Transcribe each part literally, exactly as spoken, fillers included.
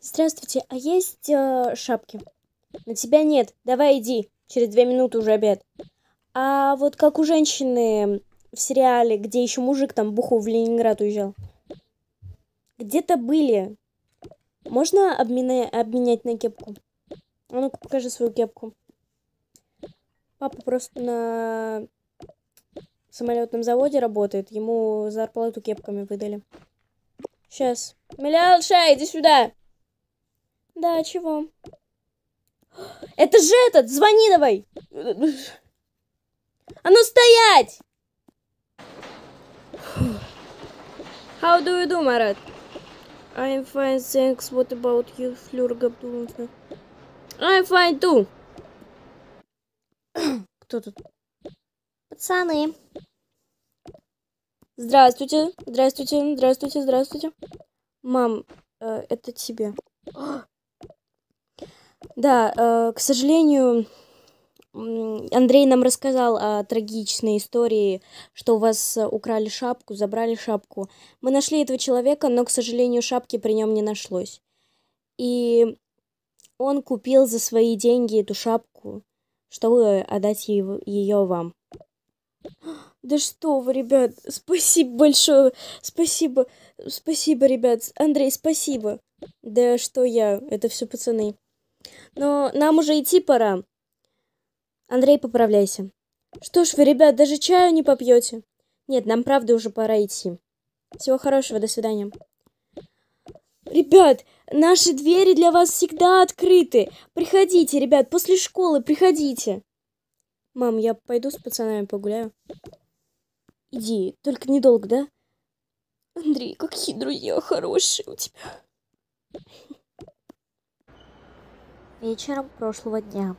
Здравствуйте, а есть э, шапки? На тебя нет. Давай иди. Через две минуты уже обед. А вот как у женщины в сериале, где еще мужик там буху в Ленинград уезжал. Где-то были. Можно обмена... обменять на кепку? А ну-ка, покажи свою кепку. Папа просто на самолетном заводе работает. Ему зарплату кепками выдали. Сейчас. Милялша, иди сюда. Да, чего? Это же этот! Звони давай! А ну стоять! How do you do, Марат? I'm fine, thanks. What about you, Флюр Габдуловна? I'm fine too. Кто тут? Пацаны. Здравствуйте, здравствуйте, здравствуйте, здравствуйте. Мам, э, это тебе. Да, э, к сожалению, Андрей нам рассказал о трагичной истории, что у вас украли шапку, забрали шапку. Мы нашли этого человека, но, к сожалению, шапки при нем не нашлось. И он купил за свои деньги эту шапку, чтобы отдать ее вам. Да что вы, ребят, спасибо большое, спасибо, спасибо, ребят, Андрей, спасибо. Да что я, это все пацаны. Но нам уже идти пора. Андрей, поправляйся. Что ж вы, ребят, даже чаю не попьете? Нет, нам правда уже пора идти. Всего хорошего, до свидания. Ребят, наши двери для вас всегда открыты. Приходите, ребят, после школы приходите. Мам, я пойду с пацанами погуляю. Иди, только недолго, да? Андрей, какие друзья хорошие у тебя. Вечером прошлого дня.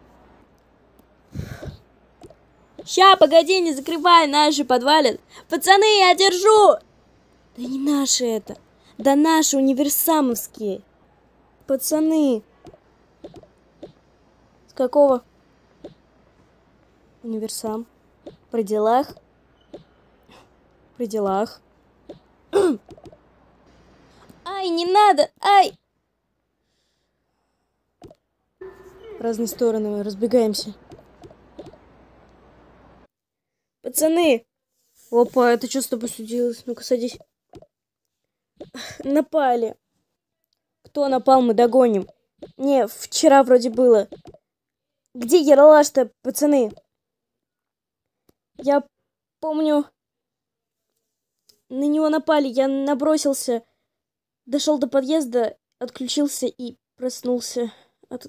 Ща, погоди, не закрывай, наши подвалят. Пацаны, я держу! Да не наши это. Да наши универсамовские. Пацаны. С какого? Универсам. При делах. При делах. Ай, не надо! Ай! В разные стороны разбегаемся. Пацаны! Опа, это что с тобой случилось? Ну-ка, садись. Напали. Кто напал, мы догоним. Не, вчера вроде было. Где Ералаш-то, пацаны? Я помню... На него напали, я набросился. Дошел до подъезда, отключился и проснулся. От...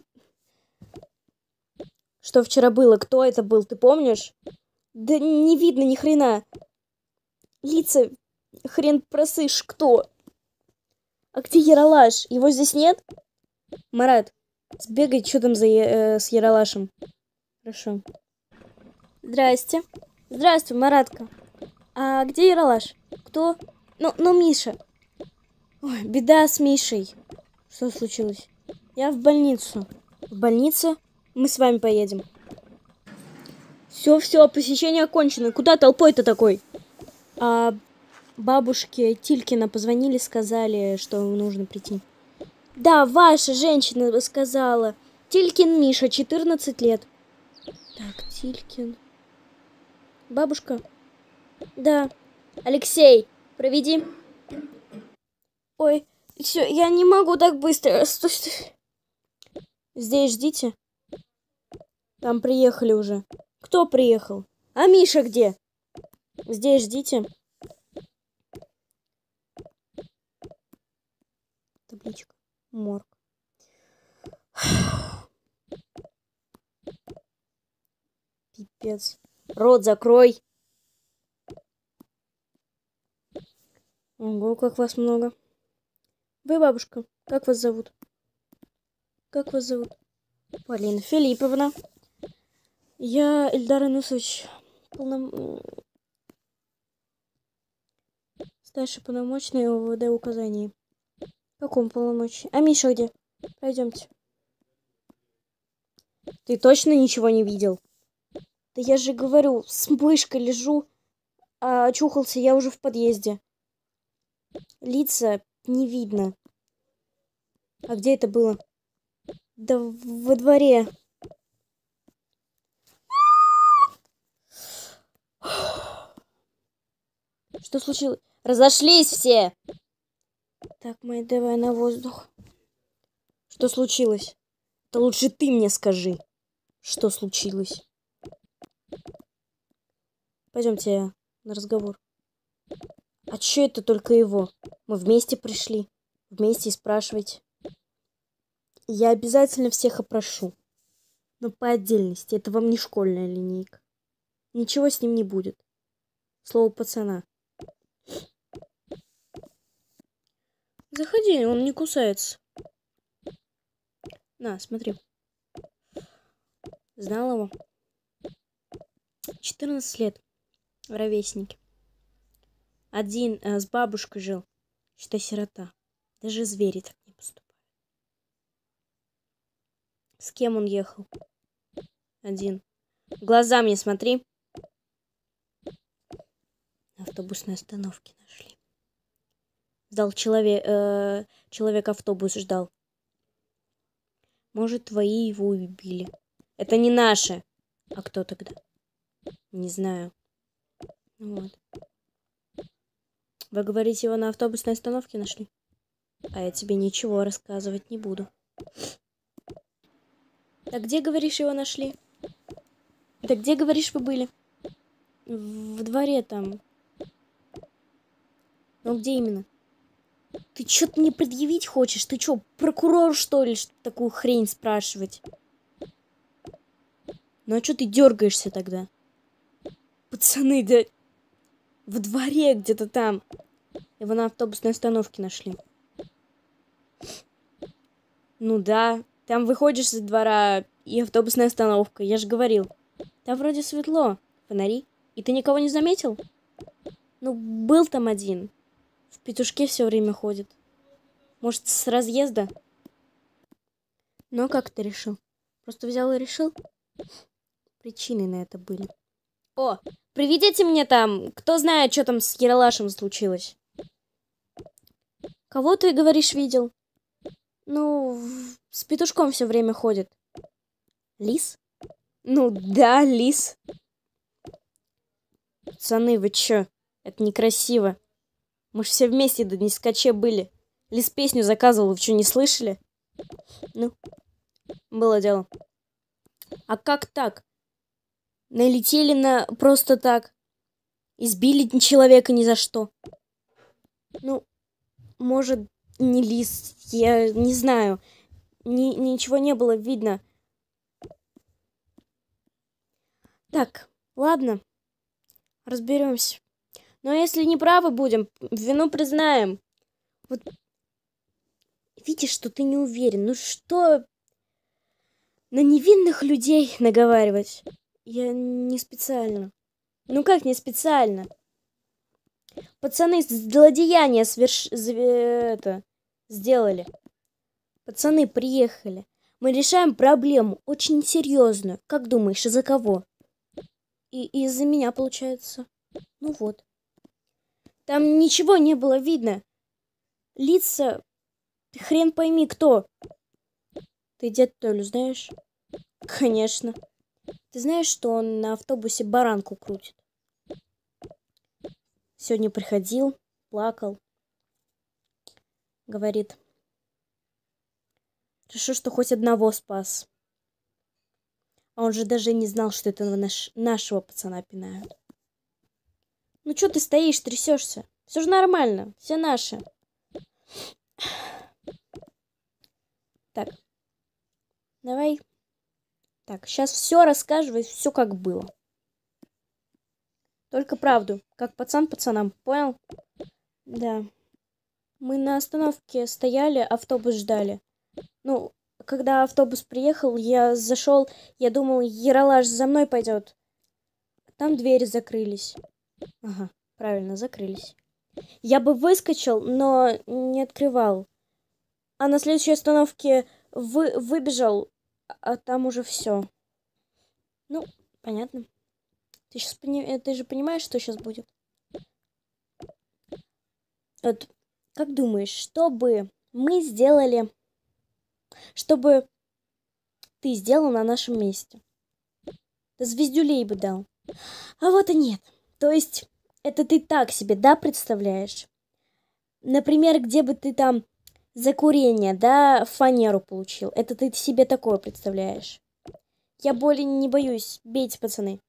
Что вчера было? Кто это был, ты помнишь? Да не видно ни хрена. Лица хрен просышь, кто? А где Ералаш? Его здесь нет? Марат, сбегай, что там за э, с Ералашем. Хорошо. Здрасте. Здравствуй, Маратка. А где Ералаш? Кто? Ну, ну, Миша. Ой, беда с Мишей. Что случилось? Я в больницу. В больницу? Мы с вами поедем. Все, все, посещение окончено. Куда толпой-то такой? А бабушке Тилькина позвонили, сказали, что нужно прийти. Да, ваша женщина сказала. Тилькин Миша, четырнадцать лет. Так, Тилькин. Бабушка? Да. Алексей, проведи. Ой, все, я не могу так быстро. Стой, стой. Здесь ждите. Там приехали уже. Кто приехал? А Миша где? Здесь ждите. Табличка. Морг. Пипец. Рот закрой. Ого, как вас много. Вы, бабушка, как вас зовут? Как вас зовут? Полина Филипповна. Я Эльдар Инусович, полном... старший полномочный ОВД указаний. В каком полномочии? А Миша где? Пойдемте. Ты точно ничего не видел? Да я же говорю, с мышкой лежу, а очухался я уже в подъезде. Лица не видно. А где это было? Да во дворе. Что случилось? Разошлись все! Так, Мэй, давай на воздух. Что случилось? Да лучше ты мне скажи, что случилось. Пойдемте на разговор. А че это только его? Мы вместе пришли. Вместе и спрашивайте. Я обязательно всех опрошу. Но по отдельности. Это вам не школьная линейка. Ничего с ним не будет. Слово пацана. Заходи, он не кусается. На, смотри. Знал его? четырнадцать лет. Ровесники. Один э, с бабушкой жил. Считай, сирота. Даже звери так не поступают. С кем он ехал? Один. В глаза мне смотри. На автобусной остановке нашли. Ждал человек, э, человек автобус ждал. Может, твои его убили. Это не наши. А кто тогда? Не знаю. Вот. Вы говорите, его на автобусной остановке нашли? А я тебе ничего рассказывать не буду. Так где, говоришь, его нашли? Да где, говоришь, вы были? В дворе там. Ну где именно? Ты что-то мне предъявить хочешь? Ты что, прокурор, что ли, что такую хрень спрашивать? Ну а что ты дергаешься тогда? Пацаны, да в дворе где-то там. Его на автобусной остановке нашли. Ну да, там выходишь из двора и автобусная остановка. Я же говорил. Там вроде светло. Фонари. И ты никого не заметил? Ну, был там один. В петушке все время ходит. Может, с разъезда? Ну, а как ты решил? Просто взял и решил? Причины на это были. О, приведите мне там, кто знает, что там с Ералашем случилось. Кого ты, говоришь, видел? Ну, с петушком все время ходит. Лис? Ну, да, лис. Пацаны, вы чё? Это некрасиво. Мы ж все вместе до Днескаче были. Лис песню заказывал, вы что, не слышали? Ну, было дело. А как так? Налетели на просто так. Избили человека ни за что. Ну, может, не лис, я не знаю. Ни, ничего не было видно. Так, ладно. Разберемся. Но если не правы будем, вину признаем. Вот видишь, что ты не уверен. Ну что на невинных людей наговаривать? Я не специально. Ну как не специально? Пацаны злодеяния сверш... это... сделали. Пацаны приехали. Мы решаем проблему очень серьезную. Как думаешь, из-за кого? И из-за меня, получается. Ну вот. Там ничего не было видно. Лица... Ты хрен пойми, кто. Ты дед Толю знаешь? Конечно. Ты знаешь, что он на автобусе баранку крутит? Сегодня приходил, плакал. Говорит. Хорошо, что хоть одного спас. А он же даже не знал, что это наш... нашего пацана пинают. Ну что ты стоишь, трясешься? Все же нормально, все наши. Так. Давай. Так, сейчас все рассказывай, все как было. Только правду, как пацан пацанам, понял? Да. Мы на остановке стояли, автобус ждали. Ну, когда автобус приехал, я зашел, я думал, Ералаш за мной пойдет. Там двери закрылись. Ага, правильно, закрылись. Я бы выскочил, но не открывал. А на следующей остановке вы, выбежал, а там уже все. Ну, понятно. Ты, сейчас пони... Ты же понимаешь, что сейчас будет? Вот, как думаешь, что бы мы сделали чтобы ты сделал на нашем месте. Да звездюлей бы дал. А вот и нет. То есть, это ты так себе, да, представляешь? Например, где бы ты там за курение, да, фанеру получил. Это ты себе такое представляешь. Я более не боюсь. Бейте, пацаны.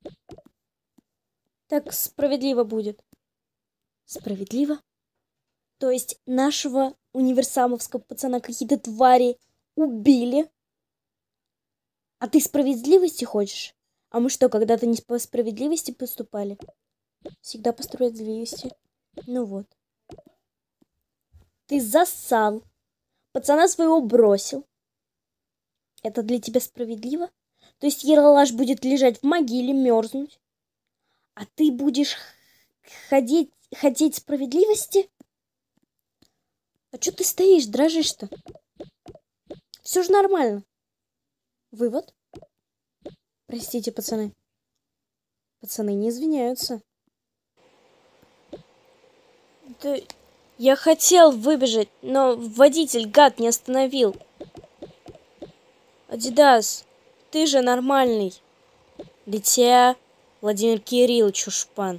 Так справедливо будет. Справедливо? То есть нашего универсамовского пацана какие-то твари убили? А ты справедливости хочешь? А мы что, когда-то не по справедливости поступали? Всегда по справедливости. Ну вот. Ты зассал. Пацана своего бросил. Это для тебя справедливо? То есть Ералаш будет лежать в могиле, мерзнуть? А ты будешь ходить, хотеть справедливости? А что ты стоишь, дрожишь-то? Все же нормально. Вывод? Простите, пацаны. Пацаны не извиняются. Да я хотел выбежать, но водитель, гад, не остановил. Адидас, ты же нормальный. Дитя Владимир Кириллович Ушпан.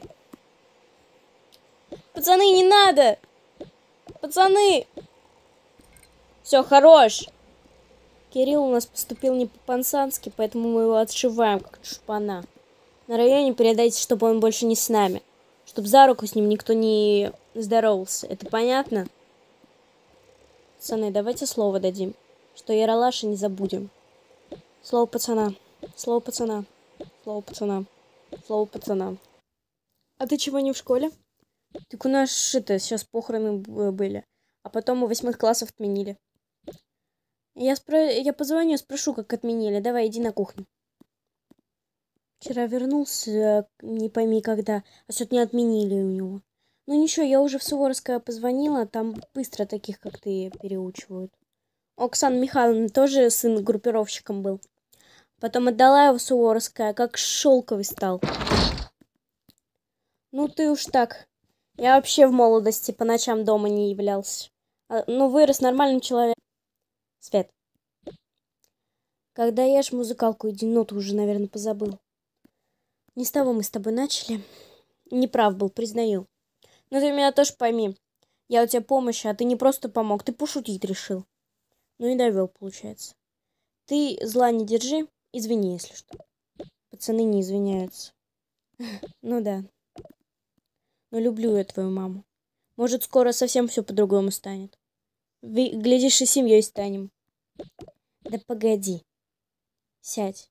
Пацаны, не надо! Пацаны! Все, хорош! Кирилл у нас поступил не по-пансански, поэтому мы его отшиваем, как шпана. На районе передайте, чтобы он больше не с нами. Чтобы за руку с ним никто не здоровался. Это понятно? Пацаны, давайте слово дадим, что Ералаша не забудем. Слово пацана. Слово пацана. Слово пацана. Слово пацана. А ты чего не в школе? Так у нас это, сейчас похороны были. А потом у восьмых классов отменили. Я, спро... я позвоню, спрошу, как отменили. Давай, иди на кухню. Вчера вернулся, не пойми когда, а сегодня отменили у него. Ну ничего, я уже в Суворовское позвонила, там быстро таких, как ты, переучивают. Оксана Михайловна тоже сын группировщиком был. Потом отдала его в Суворовское, как шелковый стал. Ну ты уж так. Я вообще в молодости по ночам дома не являлся. А, ну вырос нормальным человеком. Свет. Когда ешь музыкалку, иди, ноту уже, наверное, позабыл. Не с того мы с тобой начали. Неправ был, признаю. Но ты меня тоже пойми. Я у тебя помощь, а ты не просто помог, ты пошутить решил. Ну и довел, получается. Ты зла не держи, извини, если что. Пацаны не извиняются. Ну да. Но люблю я твою маму. Может, скоро совсем все по-другому станет. Глядишь, и семьей станем. Да погоди. Сядь.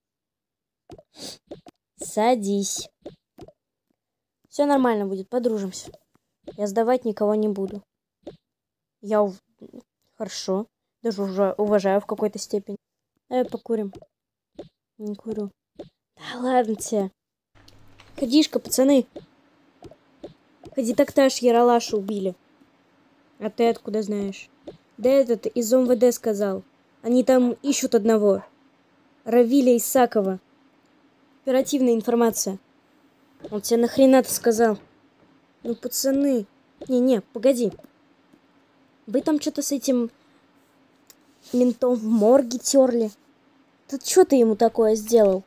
Садись. Все нормально будет, подружимся. Я сдавать никого не буду. Я ув... Хорошо. Даже уже уважаю в какой-то степени. Давай покурим. Не курю. Да ладно тебе. Ходишка, пацаны. Ходи, так-то аж Ералаша убили. А ты откуда знаешь? Да этот из ОМВД сказал. Они там ищут одного. Равиля Исакова. Оперативная информация. Он тебе нахрена-то сказал? Ну, пацаны. Не-не, погоди. Вы там что-то с этим ментом в морге терли. Тут что ты ему такое сделал?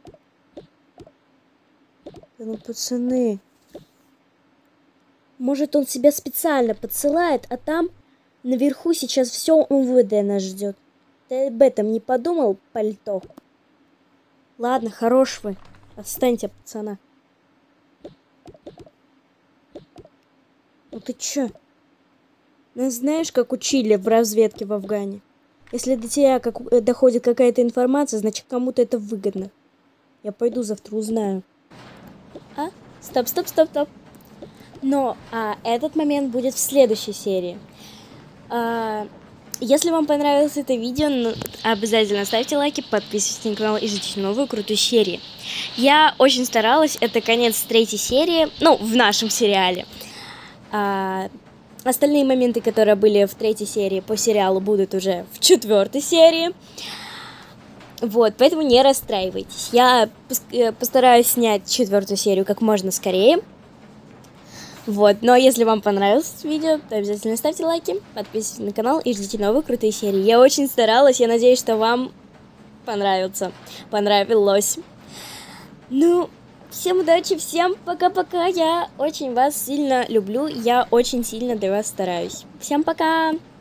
Да ну, пацаны. Может, он себя специально подсылает, а там наверху сейчас все МВД нас ждет. Ты об этом не подумал, пальто? Ладно, хорош вы. Отстаньте, пацана. Ну ты чё? Нас знаешь, как учили в разведке в Афгане? Если до тебя как, доходит какая-то информация, значит кому-то это выгодно. Я пойду завтра узнаю. А? Стоп, стоп, стоп, стоп. Но а, этот момент будет в следующей серии. А, если вам понравилось это видео, ну, обязательно ставьте лайки, подписывайтесь на канал и ждите новую крутую серию. Я очень старалась, это конец третьей серии, ну, в нашем сериале. А, остальные моменты, которые были в третьей серии по сериалу, будут уже в четвертой серии. Вот, поэтому не расстраивайтесь. Я постараюсь снять четвертую серию как можно скорее. Вот, но если вам понравилось видео, то обязательно ставьте лайки, подписывайтесь на канал и ждите новые крутые серии. Я очень старалась, я надеюсь, что вам понравится, понравилось. Ну, всем удачи, всем пока-пока, я очень вас сильно люблю, я очень сильно для вас стараюсь. Всем пока!